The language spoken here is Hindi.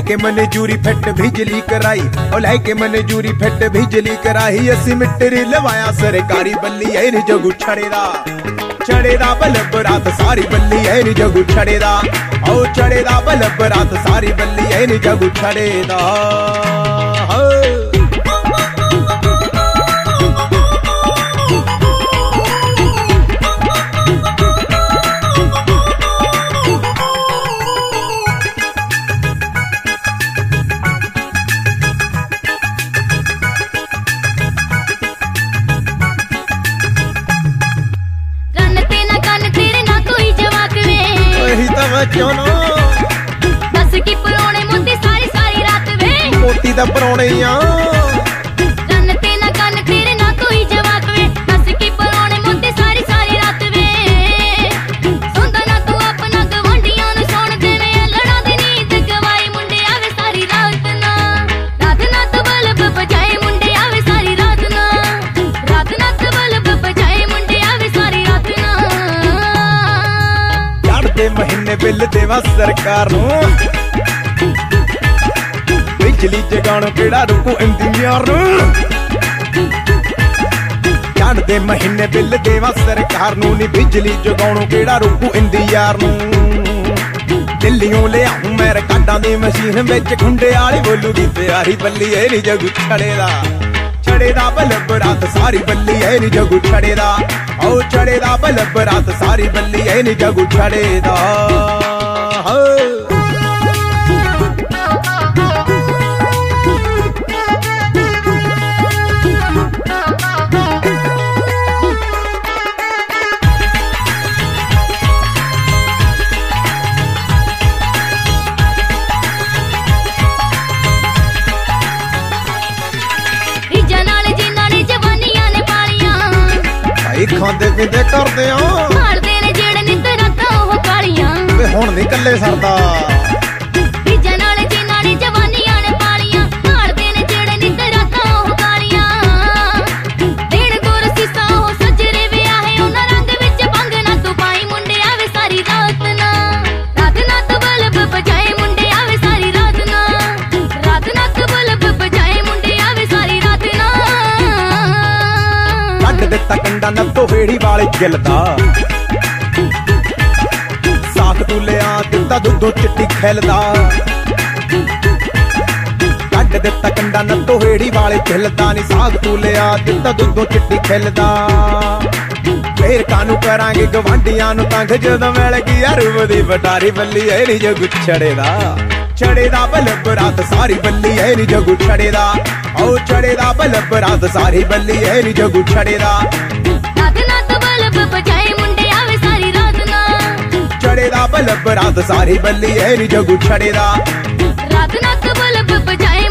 लैके मनजूरी फिट बिजली कराई, ओ लैके मनजूरी फिट बिजली कराई। असी मिटरी लवाया सरकारी बल्ली है नी जगू छड़े दा बल्ब रात सारी बल्ली है नी जगू छड़े दा, ओ छड़े दा बल्ब रात सारी बल्ली है नी जगू छड़े दा। दस की परौने मोती सारी सारी रात वे, मोती दा परौने रन ते ना कन तेरे ना कोई जवाब वे। दस की परौने मोती सारी सारी रात वे, सुनदा ना तू अपना गवांढियां नूं सुण देवे। लड़ा दी नींद गवाई मुंडे आवे सारी रात ना तू बल्ब बजाए मुंडे आवे सारी रात ना तू बल्ब बजाए मुंडे आवे सारी रात ना। चढ़दे महीने बिल देवा सरकार नूं, बिजली जगाणों केड़ा रुकू इंतजार नूं। चढ़दे महीने बिल देवा सरकार नूं नी बिजली जगाणों केड़ा रुकू इंतजार नूं। दिल्लियों ले आऊं मैं रिकार्डां दी मशीन विच खुंडे वाली बोलूगी प्यारी बल्ली है नी जगू छड़े दा बल्ब रात सारी बल्ली है नी जगू छड़े दा, ओ छड़े दा बल्ब रात सारी बल्ली है नी जगू छड़े दा। खांदे पींदे करदे मारदे ने जेड़े नित रातां ओह कालियां, वे हुण नहीं कल्ले सरदा। बीजां नाल जिन्हां ने जवानियां ने पालियां, मारदे ने जेड़े नित रातां ओह कालियां। देण गुर सीसा ओह सजरे विआहे, उन्हां रंग विच भंग ना तू पाई मुंडे आवे सारी रात ना तू बल्ब बजाए मुंडे आवे सारी रात ना तू बल्ब बजाए मुंडे आवे सारी रात ना। ਕੱਢ ਦਿੱਤਾ ਕੰਡਾ ਨੱਤੋ ਹੇੜੀ ਵਾਲੇ ਗਿਲਦਾ, ਸਾਖ ਤੂੰ ਲਿਆ ਦਿੱਤਾ ਦੁੱਧੋਂ ਚਿੱਟੀ ਖਿਲਦਾ। ਕੱਢ ਦਿੱਤਾ ਕੰਡਾ ਨੱਤੋ ਹੇੜੀ ਵਾਲੇ ਗਿਲਦਾ ਨੀ, ਸਾਖ ਤੂੰ ਲਿਆ ਦਿੱਤਾ ਦੁੱਧੋਂ ਚਿੱਟੀ ਖਿਲਦਾ। ਫੇਰ ਕਾਨੂੰ ਕਰਾਂਗੇ ਗਵਾਂਢੀਆਂ ਨੂੰ ਤੰਗ ਜਦੋਂ ਮਿਲ ਗਈ ਅਰਬ ਦੀ ਵਟਾਰੀ ਬੱਲੀ ਐ ਨੀ ਜਗੂ ਛੜੇ ਦਾ ਬਲਬ ਰਾਤ ਸਾਰੀ ਬੱਲੀ ਐ ਨੀ ਜਗੂ ਛੜੇ ਦਾ, ओ छड़े दा बल्ब रात सारी बल्ली है नी जगू छड़े दा। ना तू बल्ब बजाए मुंडे आवे सारी रात ना, छड़े दा बल्ब रात सारी बल्ली है नी जगू छड़े दा। ना तू बल्ब बजाए